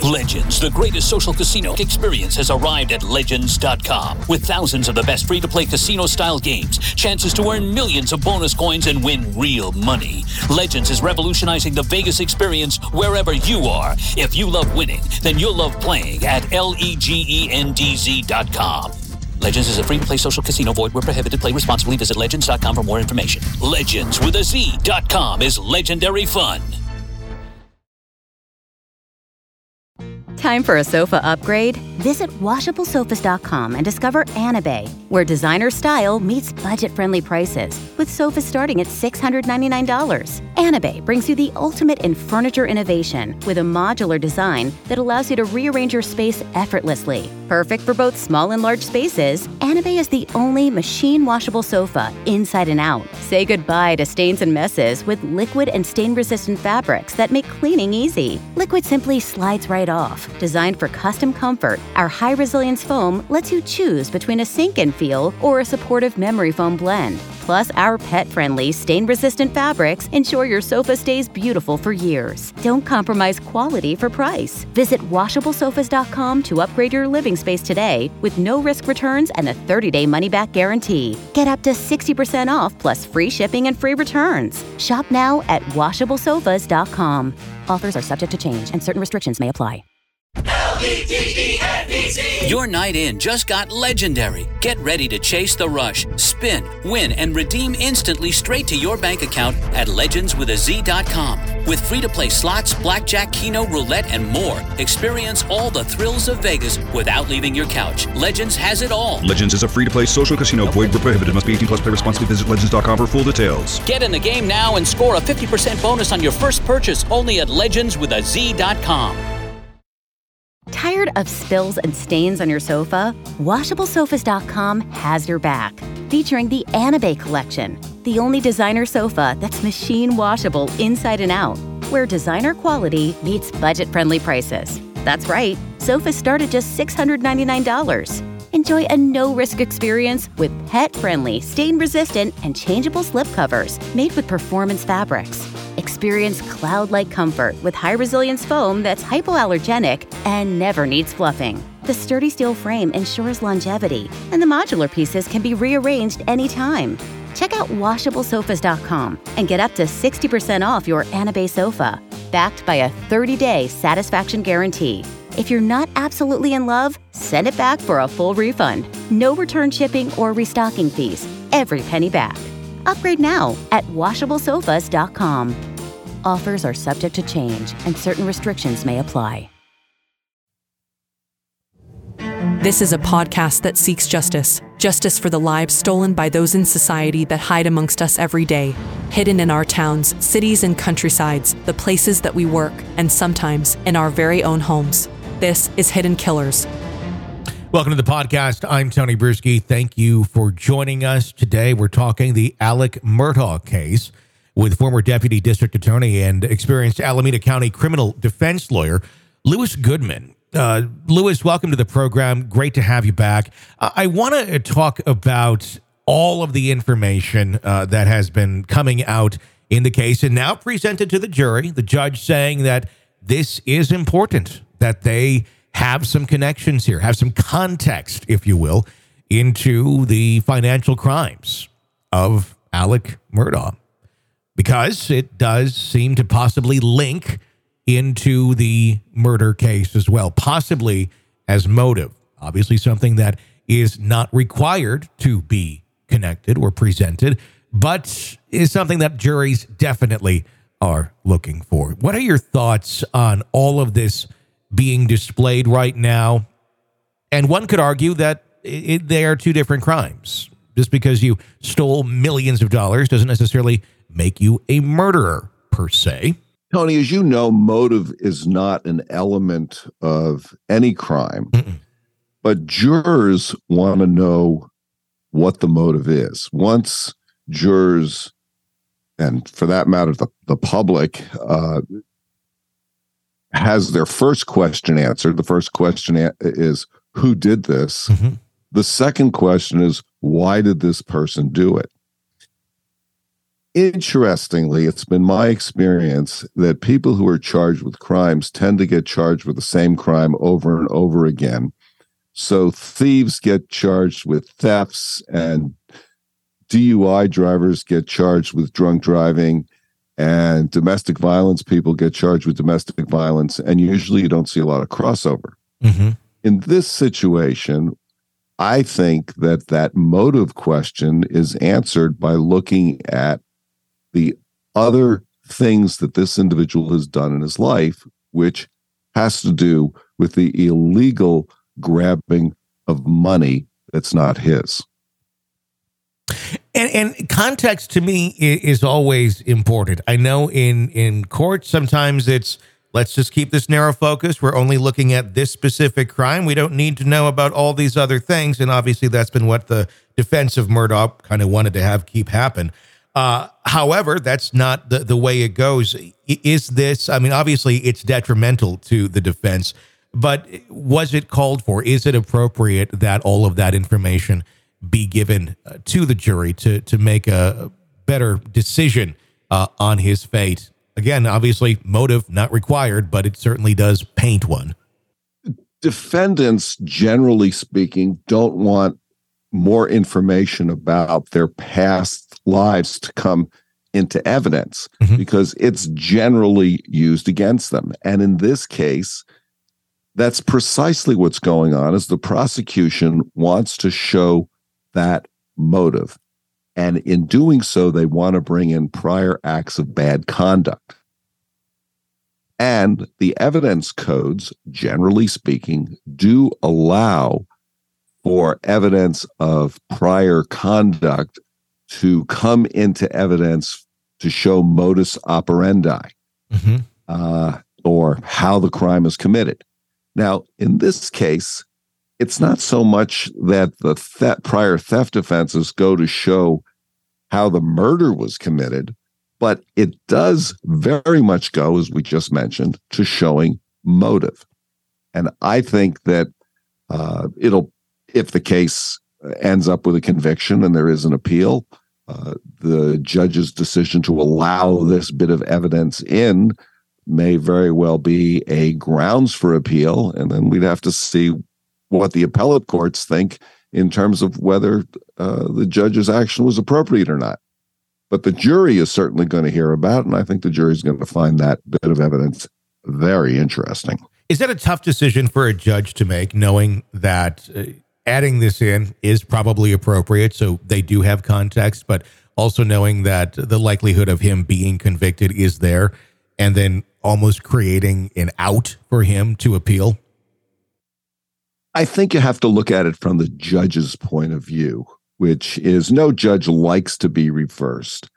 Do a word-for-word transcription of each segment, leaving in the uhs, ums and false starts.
Legends, the greatest social casino experience, has arrived at Legends dot com. With thousands of the best free-to-play casino-style games, chances to earn millions of bonus coins and win real money. Legends is revolutionizing the Vegas experience wherever you are. If you love winning, then you'll love playing at L-E-G-E-N-D-Z dot com. Legends is a free-to-play social casino. Void where prohibited. Play responsibly. Visit Legends dot com for more information. Legends with a Z dot com is legendary fun. Time for a sofa upgrade? Visit washable sofas dot com and discover Anabay, where designer style meets budget-friendly prices, with sofas starting at six hundred ninety-nine dollars. Anabay brings you the ultimate in furniture innovation with a modular design that allows you to rearrange your space effortlessly. Perfect for both small and large spaces, Anabay is the only machine-washable sofa inside and out. Say goodbye to stains and messes with liquid and stain-resistant fabrics that make cleaning easy. Liquid simply slides right off. Designed for custom comfort, our high-resilience foam lets you choose between a sink-in feel or a supportive memory foam blend. Plus, our pet-friendly, stain-resistant fabrics ensure your sofa stays beautiful for years. Don't compromise quality for price. Visit washable sofas dot com to upgrade your living space today with no-risk returns and a thirty-day money-back guarantee. Get up to sixty percent off plus free shipping and free returns. Shop now at washable sofas dot com. Offers are subject to change and certain restrictions may apply. L E G E N D Z. Your night in just got legendary. Get ready to chase the rush, spin, win, and redeem instantly straight to your bank account at legends with a Z dot com. With free-to-play slots, blackjack, keno, roulette, and more, experience all the thrills of Vegas without leaving your couch. Legends has it all. Legends is a free-to-play social casino. Void where prohibited. Must be eighteen plus. Play responsibly. Visit legends dot com for full details. Get in the game now and score a fifty percent bonus on your first purchase only at legends with a Z dot com. Tired of spills and stains on your sofa? washable sofas dot com has your back. Featuring the Anabay collection, the only designer sofa that's machine washable inside and out, where designer quality meets budget-friendly prices. That's right, sofas start at just six hundred ninety-nine dollars. Enjoy a no-risk experience with pet-friendly, stain-resistant, and changeable slipcovers made with performance fabrics. Experience cloud-like comfort with high-resilience foam that's hypoallergenic and never needs fluffing. The sturdy steel frame ensures longevity, and the modular pieces can be rearranged anytime. Check out washable sofas dot com and get up to sixty percent off your Anabay sofa, backed by a thirty-day satisfaction guarantee. If you're not absolutely in love, send it back for a full refund. No return shipping or restocking fees. Every penny back. Upgrade now at washable sofas dot com. Offers are subject to change and certain restrictions may apply. This is a podcast that seeks justice. Justice for the lives stolen by those in society that hide amongst us every day. Hidden in our towns, cities, and countrysides, the places that we work, and sometimes in our very own homes. This is Hidden Killers. Welcome to the podcast. I'm Tony Bruschi. Thank you for joining us. Today we're talking the Alec Murdaugh case with former Deputy District Attorney and experienced Alameda County criminal defense lawyer, Louis Goodman. Uh, Louis, welcome to the program. Great to have you back. Uh, I want to talk about all of the information uh, that has been coming out in the case and now presented to the jury, the judge saying that this is important, that they have some connections here, have some context, if you will, into the financial crimes of Alec Murdaugh, because it does seem to possibly link into the murder case as well, possibly as motive. Obviously something that is not required to be connected or presented, but is something that juries definitely are looking for. What are your thoughts on all of this being displayed right now? And one could argue that it, they are two different crimes. Just because you stole millions of dollars doesn't necessarily make you a murderer per se. Tony, as you know, motive is not an element of any crime, Mm-mm. but jurors want to know what the motive is. Once jurors, and for that matter, the, the public, uh, has their first question answered, the first question a- is, who did this? Mm-hmm. The second question is, why did this person do it? Interestingly, it's been my experience that people who are charged with crimes tend to get charged with the same crime over and over again. So thieves get charged with thefts, and D U I drivers get charged with drunk driving, and domestic violence people get charged with domestic violence, and usually you don't see a lot of crossover. Mm-hmm. In this situation, I think that that motive question is answered by looking at the other things that this individual has done in his life, which has to do with the illegal grabbing of money that's not his. And, and context to me is, is always important. I know in, in court, sometimes it's, let's just keep this narrow focus. We're only looking at this specific crime. We don't need to know about all these other things. And obviously that's been what the defense of Murdaugh kind of wanted to have keep happen. Uh, however, that's not the, the way it goes. Is this, I mean, obviously it's detrimental to the defense, but was it called for? Is it appropriate that all of that information be given uh, to the jury to, to make a better decision uh, on his fate? Again, obviously motive not required, but it certainly does paint one. Defendants, generally speaking, don't want more information about their past lives to come into evidence mm-hmm. because it's generally used against them. And in this case, that's precisely what's going on, is the prosecution wants to show that motive. And in doing so, they want to bring in prior acts of bad conduct. And the evidence codes, generally speaking, do allow for evidence of prior conduct to come into evidence to show modus operandi mm-hmm. uh, or how the crime is committed. Now, in this case, it's not so much that the theft, prior theft offenses go to show how the murder was committed, but it does very much go, as we just mentioned, to showing motive. And I think that uh, it'll, if the case ends up with a conviction and there is an appeal, uh, the judge's decision to allow this bit of evidence in may very well be a grounds for appeal. And then we'd have to see what the appellate courts think in terms of whether uh, the judge's action was appropriate or not. But the jury is certainly going to hear about it, and I think the jury is going to find that bit of evidence very interesting. Is that a tough decision for a judge to make, knowing that uh, adding this in is probably appropriate, so they do have context, but also knowing that the likelihood of him being convicted is there, and then almost creating an out for him to appeal? I think you have to look at it from the judge's point of view, which is no judge likes to be reversed.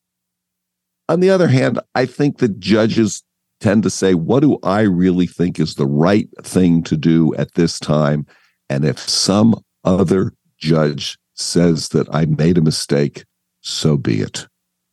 On the other hand, I think that judges tend to say, what do I really think is the right thing to do at this time? And if some other judge says that I made a mistake, so be it.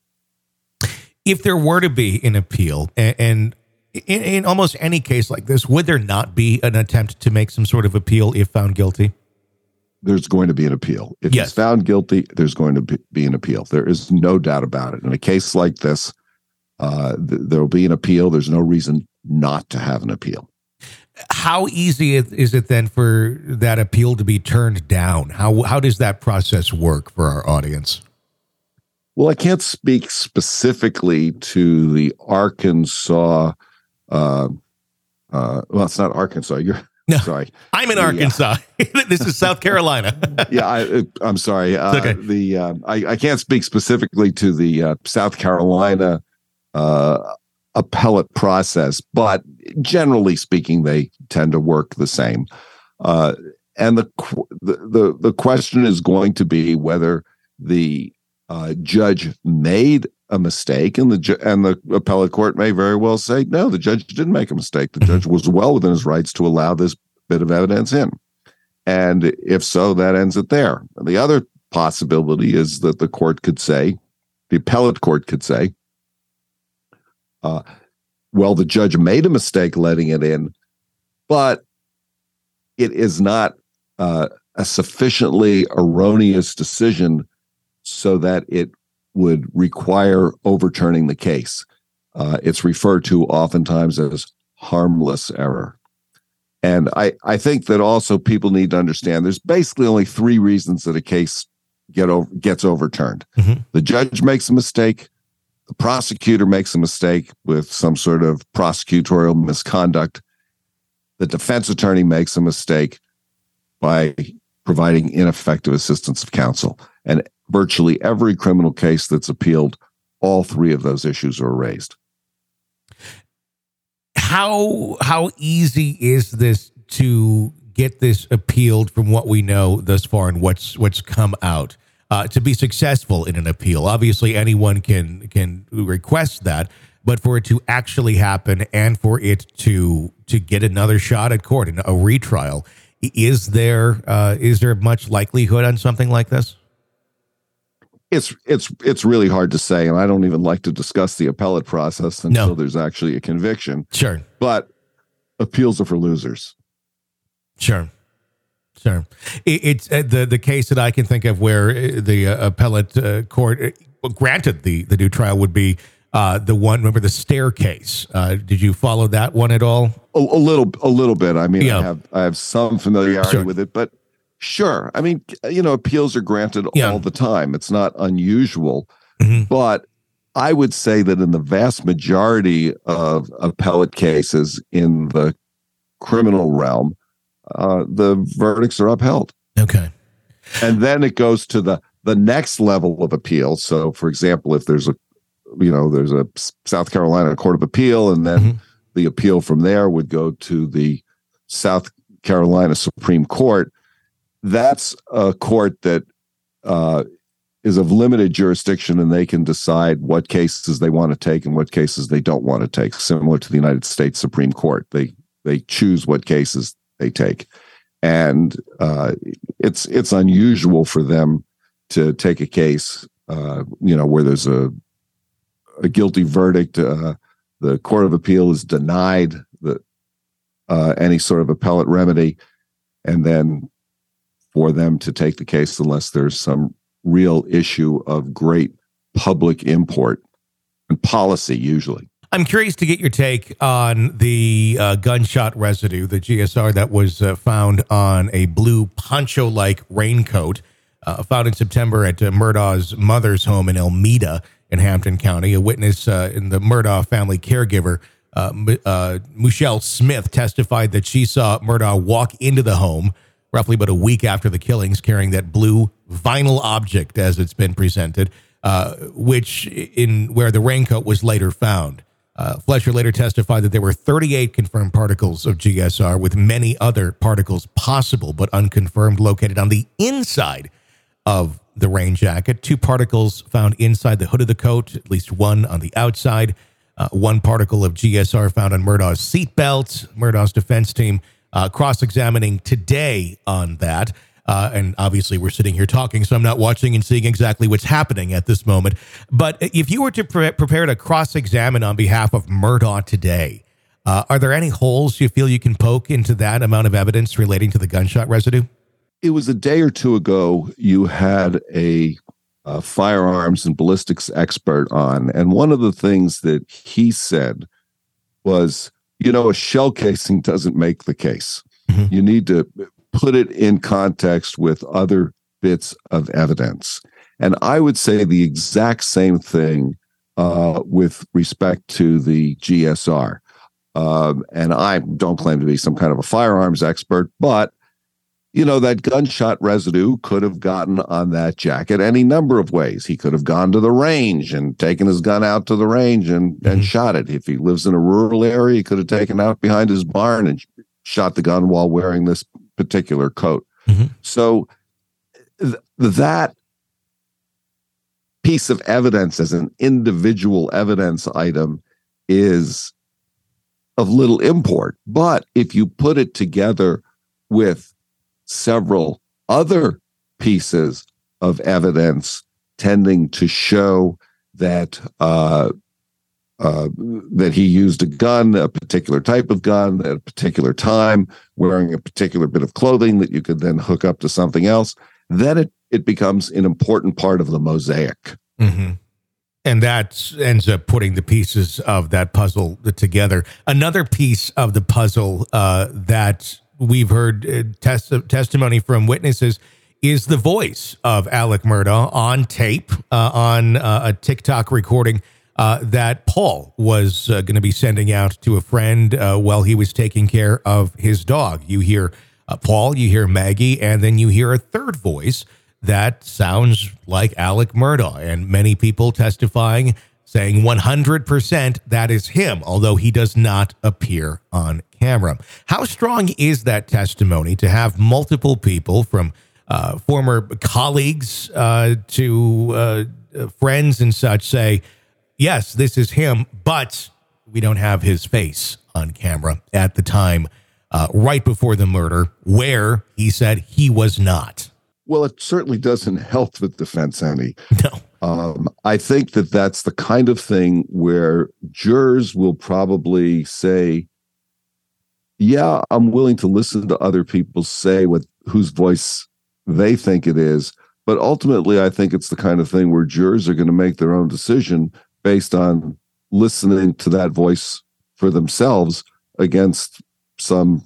If there were to be an appeal, and, and in, in almost any case like this, would there not be an attempt to make some sort of appeal if found guilty? There's going to be an appeal. If yes. he's found guilty, there's going to be an appeal. There is no doubt about it. In a case like this, uh, th- there will be an appeal. There's no reason not to have an appeal. How easy is it then for that appeal to be turned down? How how does that process work for our audience? Well, I can't speak specifically to the Arkansas. Uh, uh, well, it's not Arkansas. You're no, sorry. I'm in Arkansas. Yeah. This is South Carolina. yeah, I, I'm sorry. Uh, okay. The uh, I, I can't speak specifically to the uh, South Carolina uh, appellate process, but generally speaking, they tend to work the same. Uh, and the, the the the question is going to be whether the uh, judge made a mistake, and the ju- and the appellate court may very well say, no, the judge didn't make a mistake. The judge was well within his rights to allow this bit of evidence in. And if so, that ends it there. And the other possibility is that the court could say, the appellate court could say, uh, well, the judge made a mistake letting it in, but it is not uh, a sufficiently erroneous decision so that it would require overturning the case. Uh, it's referred to oftentimes as harmless error. And I, I think that also people need to understand there's basically only three reasons that a case get over, gets overturned. Mm-hmm. The judge makes a mistake, the prosecutor makes a mistake with some sort of prosecutorial misconduct, the defense attorney makes a mistake by providing ineffective assistance of counsel. And virtually every criminal case that's appealed, all three of those issues are raised. How how easy is this to get this appealed from what we know thus far and what's what's come out uh, to be successful in an appeal? Obviously, anyone can can request that, but for it to actually happen and for it to to get another shot at court in a retrial, is there uh, is there much likelihood on something like this? It's it's it's really hard to say, and I don't even like to discuss the appellate process until no. there's actually a conviction. Sure, but appeals are for losers. Sure, sure. It, it's uh, the the case that I can think of where the uh, appellate uh, court uh, granted the the new trial would be uh, the one. Remember the staircase? Uh, did you follow that one at all? A, a little, a little bit. I mean, yeah. I have I have some familiarity sure. with it, but. Sure. I mean, you know, appeals are granted yeah. all the time. It's not unusual. Mm-hmm. But I would say that in the vast majority of appellate cases in the criminal realm, uh, the verdicts are upheld. Okay. And then it goes to the, the next level of appeal. So, for example, if there's a, you know, there's a South Carolina Court of Appeal, and then mm-hmm. the appeal from there would go to the South Carolina Supreme Court. That's a court that uh, is of limited jurisdiction, and they can decide what cases they want to take and what cases they don't want to take, similar to the United States Supreme Court. They they choose what cases they take. And uh, it's it's unusual for them to take a case, uh, you know, where there's a, a guilty verdict. Uh, the Court of Appeal is denied the, uh, any sort of appellate remedy, and then for them to take the case unless there's some real issue of great public import and policy, usually. I'm curious to get your take on the uh, gunshot residue, the G S R that was uh, found on a blue poncho-like raincoat uh, found in September at uh, Murdaugh's mother's home in Elmeda in Hampton County. A witness uh, in the Murdaugh family caregiver, uh, uh, Michelle Smith, testified that she saw Murdaugh walk into the home roughly about a week after the killings, carrying that blue vinyl object, as it's been presented, uh, which in where the raincoat was later found. Uh, Fletcher later testified that there were thirty-eight confirmed particles of G S R, with many other particles possible but unconfirmed located on the inside of the rain jacket. Two particles found inside the hood of the coat, at least one on the outside. Uh, one particle of G S R found on Murdaugh's seatbelt. Murdaugh's defense team Uh, cross-examining today on that. Uh, and obviously we're sitting here talking, so I'm not watching and seeing exactly what's happening at this moment. But if you were to pre- prepare to cross-examine on behalf of Murdaugh today, uh, are there any holes you feel you can poke into that amount of evidence relating to the gunshot residue? It was a day or two ago, you had a, a firearms and ballistics expert on, and one of the things that he said was, you know, a shell casing doesn't make the case. Mm-hmm. You need to put it in context with other bits of evidence. And I would say the exact same thing uh, with respect to the G S R. Um, and I don't claim to be some kind of a firearms expert, but, you know, that gunshot residue could have gotten on that jacket any number of ways. He could have gone to the range and taken his gun out to the range and, mm-hmm. and shot it. If he lives in a rural area, he could have taken out behind his barn and shot the gun while wearing this particular coat. Mm-hmm. So th- that piece of evidence as an individual evidence item is of little import. But if you put it together with several other pieces of evidence tending to show that uh, uh, that he used a gun, a particular type of gun, at a particular time, wearing a particular bit of clothing that you could then hook up to something else, then it, it becomes an important part of the mosaic. Mm-hmm. And that ends up putting the pieces of that puzzle together. Another piece of the puzzle uh, that we've heard uh, tes- testimony from witnesses is the voice of Alec Murdaugh on tape, uh, on uh, a TikTok recording uh, that Paul was uh, going to be sending out to a friend uh, while he was taking care of his dog. You hear uh, Paul, you hear Maggie, and then you hear a third voice that sounds like Alec Murdaugh, and many people testifying saying one hundred percent that is him, although he does not appear on camera. How strong is that testimony to have multiple people from uh, former colleagues uh, to uh, friends and such say, yes, this is him, but we don't have his face on camera at the time, uh, right before the murder, where he said he was not? Well, it certainly doesn't help the defense any. No. Um, I think that that's the kind of thing where jurors will probably say, yeah, I'm willing to listen to other people say what whose voice they think it is. But ultimately, I think it's the kind of thing where jurors are going to make their own decision based on listening to that voice for themselves against some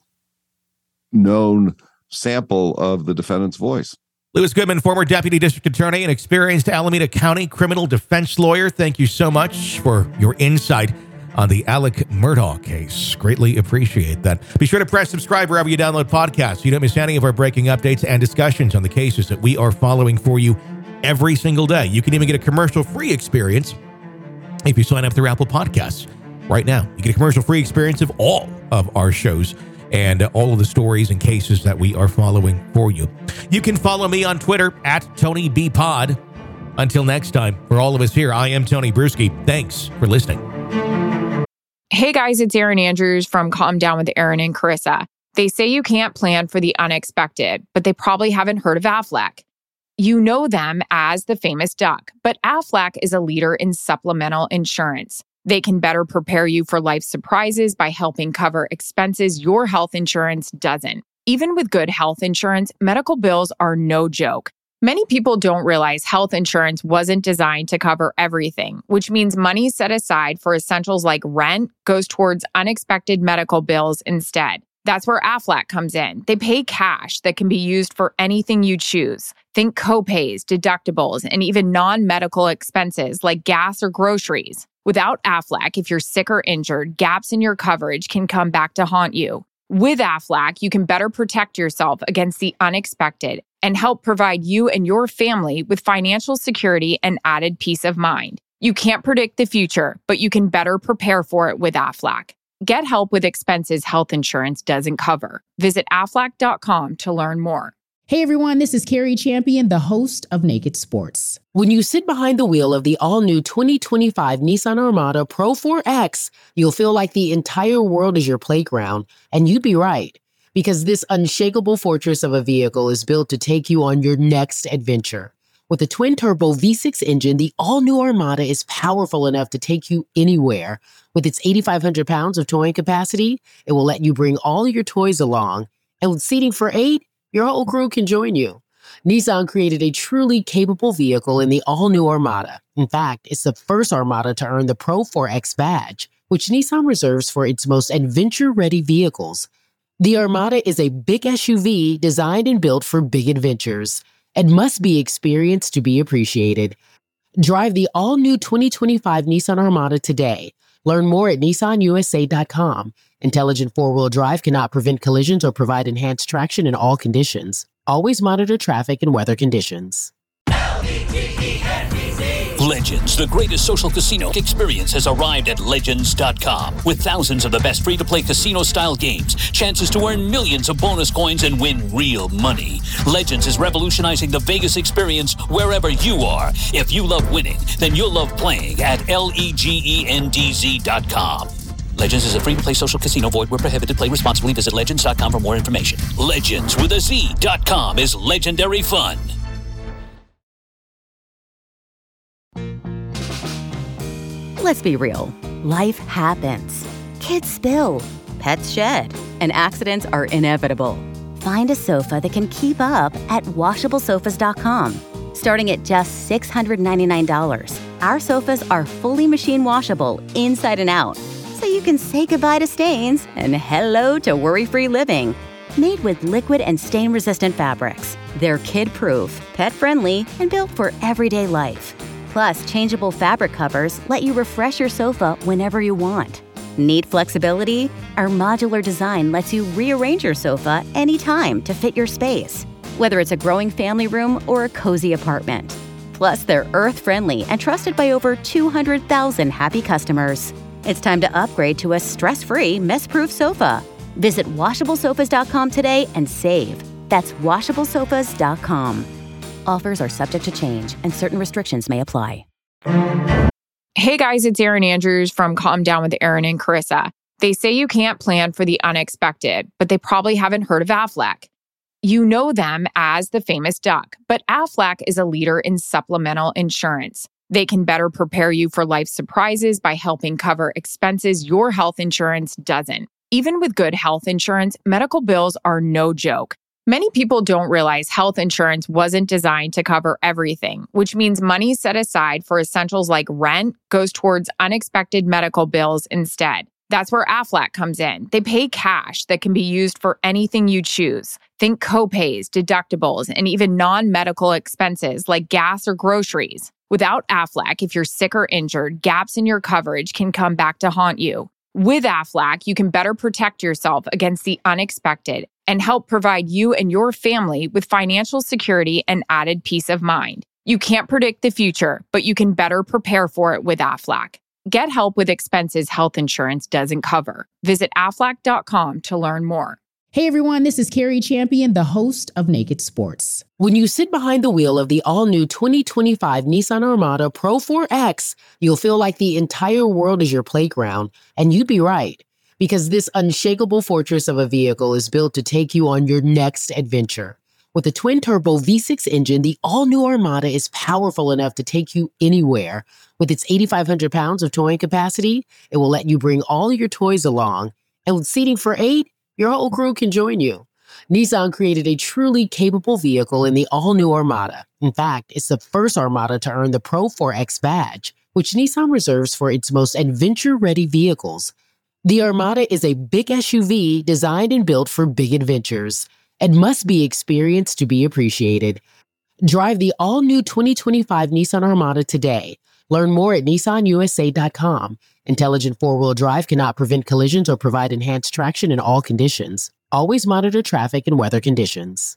known sample of the defendant's voice. Lewis Goodman, former deputy district attorney and experienced Alameda County criminal defense lawyer. Thank you so much for your insight on the Alec Murdaugh case. Greatly appreciate that. Be sure to press subscribe wherever you download podcasts so you don't miss any of our breaking updates and discussions on the cases that we are following for you every single day. You can even get a commercial-free experience if you sign up through Apple Podcasts right now. You get a commercial-free experience of all of our shows and all of the stories and cases that we are following for you. You can follow me on Twitter at Tony B Pod. Until next time, for all of us here, I am Tony Bruschi. Thanks for listening. Hey guys, it's Erin Andrews from Calm Down with Erin and Carissa. They say you can't plan for the unexpected, but they probably haven't heard of Aflac. You know them as the famous duck, but Aflac is a leader in supplemental insurance. They can better prepare you for life's surprises by helping cover expenses your health insurance doesn't. Even with good health insurance, medical bills are no joke. Many people don't realize health insurance wasn't designed to cover everything, which means money set aside for essentials like rent goes towards unexpected medical bills instead. That's where Aflac comes in. They pay cash that can be used for anything you choose. Think copays, deductibles, and even non-medical expenses like gas or groceries. Without Aflac, if you're sick or injured, gaps in your coverage can come back to haunt you. With Aflac, you can better protect yourself against the unexpected and help provide you and your family with financial security and added peace of mind. You can't predict the future, but you can better prepare for it with Aflac. Get help with expenses health insurance doesn't cover. Visit aflac dot com to learn more. Hey everyone, this is Carrie Champion, the host of Naked Sports. When you sit behind the wheel of the all-new twenty twenty-five Nissan Armada Pro four X, you'll feel like the entire world is your playground, and you'd be right. Because this unshakable fortress of a vehicle is built to take you on your next adventure. With a twin-turbo V six engine, the all-new Armada is powerful enough to take you anywhere. With its eighty-five hundred pounds of towing capacity, it will let you bring all your toys along. And with seating for eight, your whole crew can join you. Nissan created a truly capable vehicle in the all-new Armada. In fact, it's the first Armada to earn the Pro four X badge, which Nissan reserves for its most adventure-ready vehicles. The Armada is a big S U V designed and built for big adventures and must be experienced to be appreciated. Drive the all-new twenty twenty-five Nissan Armada today. Learn more at nissan u s a dot com. Intelligent four-wheel drive cannot prevent collisions or provide enhanced traction in all conditions. Always monitor traffic and weather conditions. Legends, the greatest social casino experience, has arrived at legends dot com. With thousands of the best free-to-play casino-style games, chances to earn millions of bonus coins and win real money. Legends is revolutionizing the Vegas experience wherever you are. If you love winning, then you'll love playing at legends dot com. Legends is a free-to-play social casino. Void where prohibited. Play responsibly. Visit legends dot com for more information. Legends with a Z dot com is legendary fun. Let's be real. Life happens. Kids spill. Pets shed. And accidents are inevitable. Find a sofa that can keep up at washable sofas dot com. Starting at just six hundred ninety-nine dollars. Our sofas are fully machine washable inside and out, so you can say goodbye to stains and hello to worry-free living. Made with liquid and stain-resistant fabrics, they're kid-proof, pet-friendly, and built for everyday life. Plus, changeable fabric covers let you refresh your sofa whenever you want. Need flexibility? Our modular design lets you rearrange your sofa anytime to fit your space, whether it's a growing family room or a cozy apartment. Plus, they're earth-friendly and trusted by over two hundred thousand happy customers. It's time to upgrade to a stress-free, mess-proof sofa. Visit washable sofas dot com today and save. That's washable sofas dot com. Offers are subject to change and certain restrictions may apply. Hey guys, it's Erin Andrews from Calm Down with Erin and Carissa. They say you can't plan for the unexpected, but they probably haven't heard of Aflac. You know them as the famous duck, but Aflac is a leader in supplemental insurance. They can better prepare you for life's surprises by helping cover expenses your health insurance doesn't. Even with good health insurance, medical bills are no joke. Many people don't realize health insurance wasn't designed to cover everything, which means money set aside for essentials like rent goes towards unexpected medical bills instead. That's where Aflac comes in. They pay cash that can be used for anything you choose. Think copays, deductibles, and even non-medical expenses like gas or groceries. Without Aflac, if you're sick or injured, gaps in your coverage can come back to haunt you. With Aflac, you can better protect yourself against the unexpected and help provide you and your family with financial security and added peace of mind. You can't predict the future, but you can better prepare for it with Aflac. Get help with expenses health insurance doesn't cover. Visit aflac dot com to learn more. Hey everyone, this is Carrie Champion, the host of Naked Sports. When you sit behind the wheel of the all-new twenty twenty-five Nissan Armada Pro four X, you'll feel like the entire world is your playground. And you'd be right, because this unshakable fortress of a vehicle is built to take you on your next adventure. With a twin-turbo V six engine, the all-new Armada is powerful enough to take you anywhere. With its eighty-five hundred pounds of towing capacity, it will let you bring all your toys along. And with seating for eight, your whole crew can join you. Nissan created a truly capable vehicle in the all-new Armada. In fact, it's the first Armada to earn the Pro four X badge, which Nissan reserves for its most adventure-ready vehicles. The Armada is a big S U V designed and built for big adventures and must be experienced to be appreciated. Drive the all-new twenty twenty-five Nissan Armada today. Learn more at nissan u s a dot com. Intelligent four-wheel drive cannot prevent collisions or provide enhanced traction in all conditions. Always monitor traffic and weather conditions.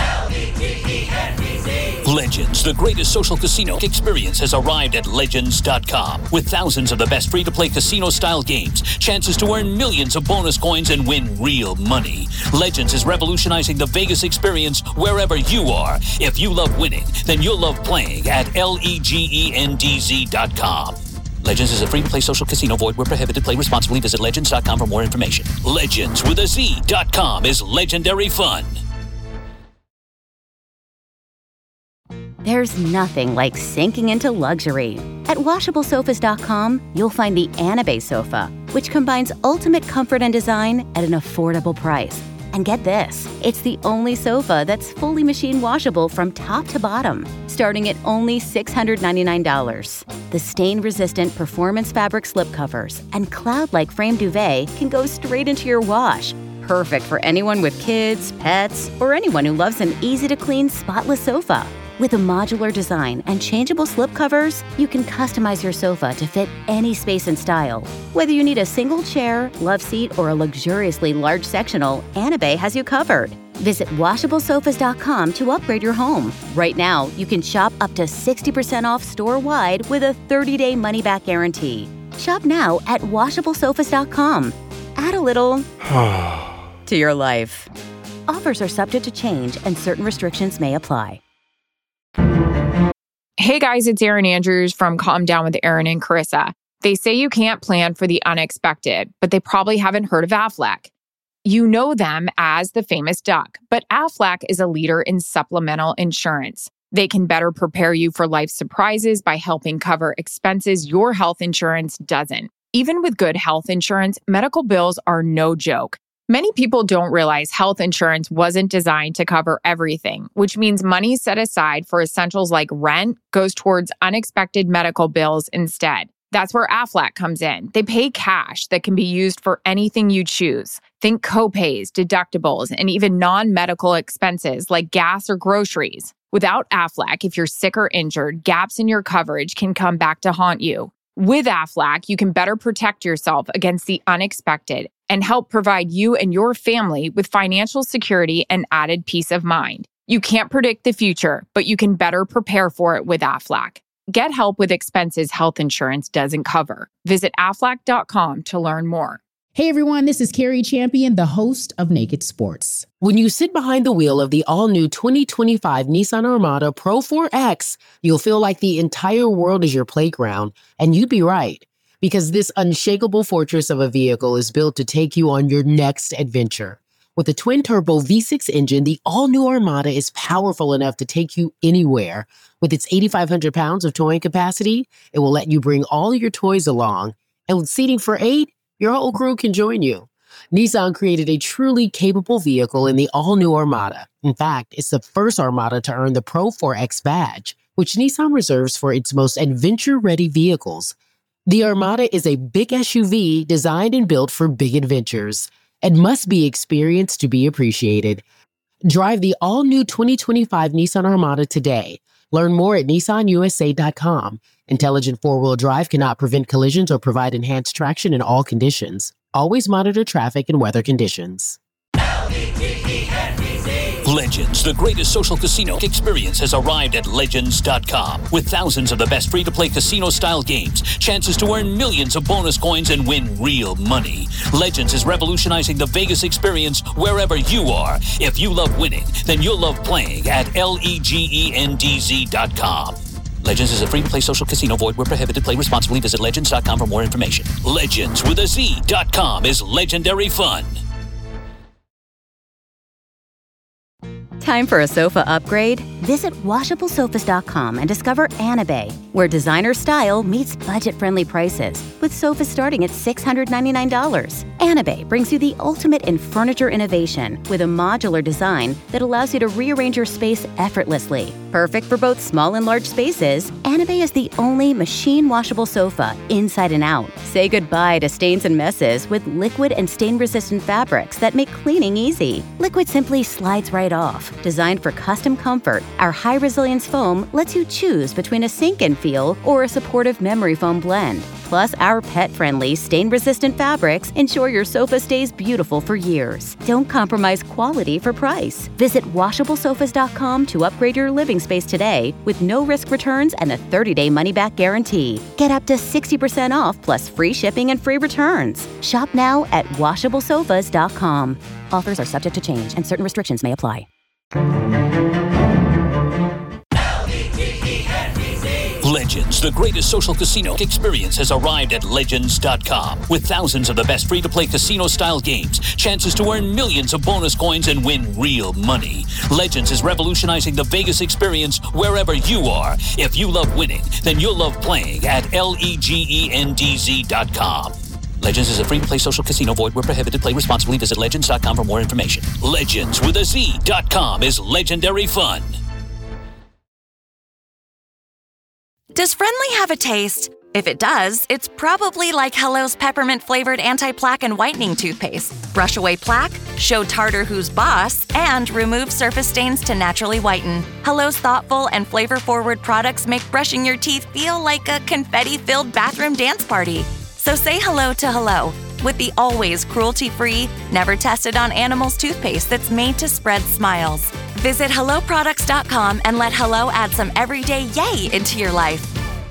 Legends, the greatest social casino experience, has arrived at legends dot com. With thousands of the best free-to-play casino-style games, chances to earn millions of bonus coins and win real money. Legends is revolutionizing the Vegas experience wherever you are. If you love winning, then you'll love playing at legends dot com. Legends is a free-to-play social casino. Void where prohibited. Play responsibly. Visit legends dot com for more information. Legends with a Z dot com is legendary fun. There's nothing like sinking into luxury. At washable sofas dot com, you'll find the Anabe sofa, which combines ultimate comfort and design at an affordable price. And get this, it's the only sofa that's fully machine washable from top to bottom, starting at only six hundred ninety-nine dollars. The stain-resistant performance fabric slipcovers and cloud-like frame duvet can go straight into your wash. Perfect for anyone with kids, pets, or anyone who loves an easy-to-clean, spotless sofa. With a modular design and changeable slipcovers, you can customize your sofa to fit any space and style. Whether you need a single chair, love seat, or a luxuriously large sectional, Anabe has you covered. Visit washable sofas dot com to upgrade your home. Right now, you can shop up to sixty percent off store-wide with a thirty-day money-back guarantee. Shop now at washable sofas dot com. Add a little to your life. Offers are subject to change and certain restrictions may apply. Hey guys, it's Erin Andrews from Calm Down with Erin and Carissa. They say you can't plan for the unexpected, but they probably haven't heard of Aflac. You know them as the famous duck, but Aflac is a leader in supplemental insurance. They can better prepare you for life's surprises by helping cover expenses your health insurance doesn't. Even with good health insurance, medical bills are no joke. Many people don't realize health insurance wasn't designed to cover everything, which means money set aside for essentials like rent goes towards unexpected medical bills instead. That's where Aflac comes in. They pay cash that can be used for anything you choose. Think copays, deductibles, and even non-medical expenses like gas or groceries. Without Aflac, if you're sick or injured, gaps in your coverage can come back to haunt you. With Aflac, you can better protect yourself against the unexpected and help provide you and your family with financial security and added peace of mind. You can't predict the future, but you can better prepare for it with Aflac. Get help with expenses health insurance doesn't cover. Visit aflac dot com to learn more. Hey everyone, this is Carrie Champion, the host of Naked Sports. When you sit behind the wheel of the all-new twenty twenty-five Nissan Armada Pro four X, you'll feel like the entire world is your playground, and you'd be right, because this unshakable fortress of a vehicle is built to take you on your next adventure. With a twin-turbo V six engine, the all-new Armada is powerful enough to take you anywhere. With its eighty-five hundred pounds of towing capacity, it will let you bring all your toys along. And with seating for eight, your whole crew can join you. Nissan created a truly capable vehicle in the all-new Armada. In fact, it's the first Armada to earn the Pro four X badge, which Nissan reserves for its most adventure-ready vehicles. The Armada is a big S U V designed and built for big adventures and must be experienced to be appreciated. Drive the all-new twenty twenty-five Nissan Armada today. Learn more at nissan u s a dot com. Intelligent four-wheel drive cannot prevent collisions or provide enhanced traction in all conditions. Always monitor traffic and weather conditions. Legends, the greatest social casino experience, has arrived at legends dot com. With thousands of the best free-to-play casino-style games, chances to earn millions of bonus coins and win real money. Legends is revolutionizing the Vegas experience wherever you are. If you love winning, then you'll love playing at legends dot com. Legends is a free-to-play social casino. Void where prohibited. Play responsibly. Visit legends dot com for more information. Legends with a Z dot com is legendary fun. Time for a sofa upgrade? Visit washable sofas dot com and discover Anabay, where designer style meets budget-friendly prices, with sofas starting at six hundred ninety-nine dollars. Anabay brings you the ultimate in furniture innovation with a modular design that allows you to rearrange your space effortlessly. Perfect for both small and large spaces, Anabay is the only machine-washable sofa inside and out. Say goodbye to stains and messes with liquid and stain-resistant fabrics that make cleaning easy. Liquid simply slides right off. Designed for custom comfort, our high-resilience foam lets you choose between a sink-in feel or a supportive memory foam blend. Plus, our pet-friendly, stain-resistant fabrics ensure your sofa stays beautiful for years. Don't compromise quality for price. Visit washable sofas dot com to upgrade your living space today with no-risk returns and a thirty-day money-back guarantee. Get up to sixty percent off plus free shipping and free returns. Shop now at washable sofas dot com. Offers are subject to change and certain restrictions may apply. Legends, the greatest social casino experience, has arrived at legends dot com. With thousands of the best free-to-play casino-style games, chances to earn millions of bonus coins and win real money. Legends is revolutionizing the Vegas experience wherever you are. If you love winning, then you'll love playing at legends dot com. Legends is a free-to-play social casino. Void where prohibited. Play responsibly. Visit legends dot com for more information. Legends with a Z dot com is legendary fun. Does Friendly have a taste? If it does, it's probably like Hello's peppermint-flavored anti-plaque and whitening toothpaste. Brush away plaque, show tartar who's boss, and remove surface stains to naturally whiten. Hello's thoughtful and flavor-forward products make brushing your teeth feel like a confetti-filled bathroom dance party. So say hello to Hello with the always cruelty-free, never tested on animals toothpaste that's made to spread smiles. Visit hello products dot com and let Hello add some everyday yay into your life.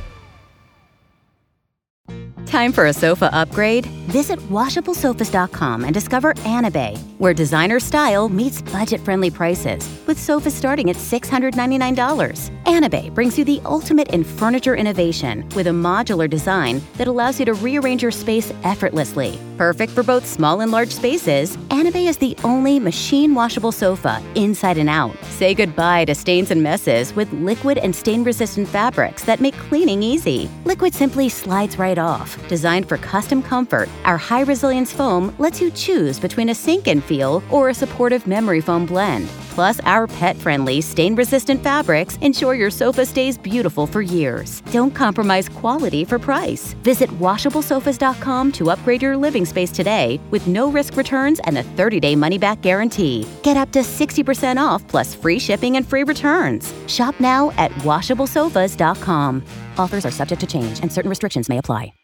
Time for a sofa upgrade? Visit washable sofas dot com and discover Anabay, where designer style meets budget-friendly prices, with sofas starting at six hundred ninety-nine dollars. Anabay brings you the ultimate in furniture innovation with a modular design that allows you to rearrange your space effortlessly. Perfect for both small and large spaces, Anabay is the only machine-washable sofa inside and out. Say goodbye to stains and messes with liquid and stain-resistant fabrics that make cleaning easy. Liquid simply slides right off. Designed for custom comfort, Our high-resilience foam lets you choose between a sink-in feel or a supportive memory foam blend. Plus, our pet-friendly, stain-resistant fabrics ensure your sofa stays beautiful for years. Don't compromise quality for price. Visit washable sofas dot com to upgrade your living space today with no-risk returns and a thirty-day money-back guarantee. Get up to sixty percent off plus free shipping and free returns. Shop now at washable sofas dot com. Offers are subject to change and certain restrictions may apply.